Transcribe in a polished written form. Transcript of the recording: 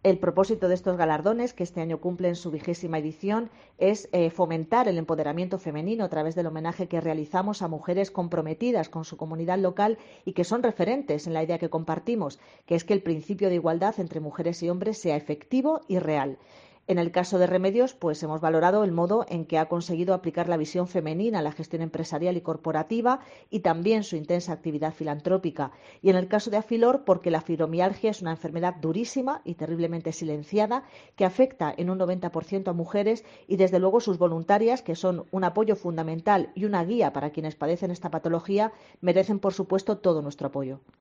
El propósito de estos galardones, que este año cumplen su 20ª edición, es fomentar el empoderamiento femenino a través del homenaje que realizamos a mujeres comprometidas con su comunidad local y que son referentes en la idea que compartimos, que es que el principio de igualdad entre mujeres y hombres sea efectivo y real. En el caso de Remedios, pues hemos valorado el modo en que ha conseguido aplicar la visión femenina a la gestión empresarial y corporativa y también su intensa actividad filantrópica. Y en el caso de Afilor, porque la fibromialgia es una enfermedad durísima y terriblemente silenciada que afecta en un 90% a mujeres y desde luego sus voluntarias, que son un apoyo fundamental y una guía para quienes padecen esta patología, merecen por supuesto todo nuestro apoyo.